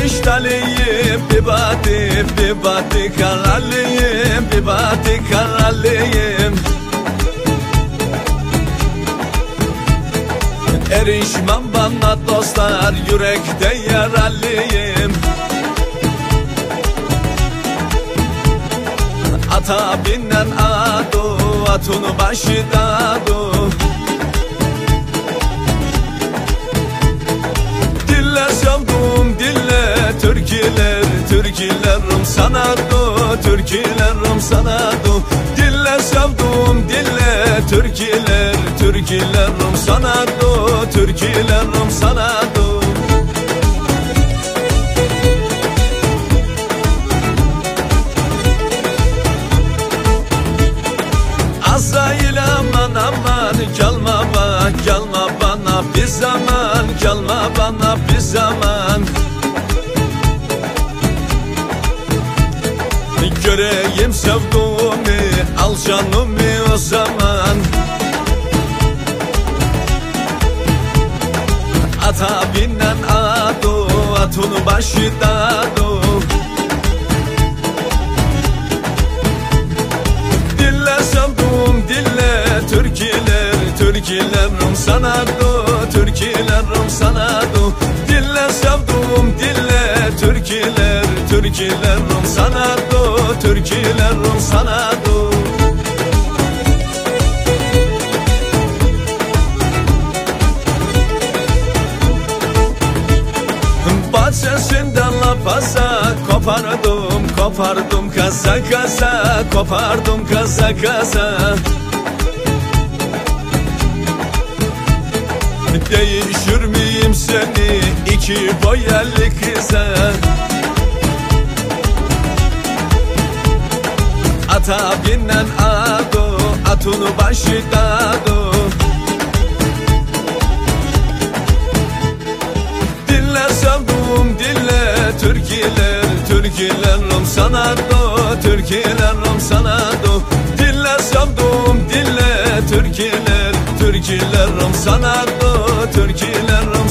müştaliyim, bir bati kararlıyım, bir bati kararlıyım. Erişmem bana dostlar, yürekte yaralıyım. Ata binen adu, atun başı dadu. Dille sevdum dille, türkülerim sana du, türkülerim sana du. Dille sevdum dille, türkülerim sana du, türkülerim sana du. Azrail aman aman, gelme bana bir zaman, gelme bana bir zaman. Göreyim sevduğumu, al canımı o zaman. Ata binen adu, atun başı dadu. Dille sevdum dille, türkülerim sana du, türkülerim sana du. Dille sevdum dille, türkülerim sana du, türkülerim sana du. Bahçesinden lapasa kopardım kaza kaza, kopardım kaza kaza. Değişir miyim seni iki boyalı kıza? Ata binen adu, atun başı dadu. Dille sevdum dille, türkülerim sana du, türkülerim sana du. Dille sevdum dille, türkülerim sana du, türkülerim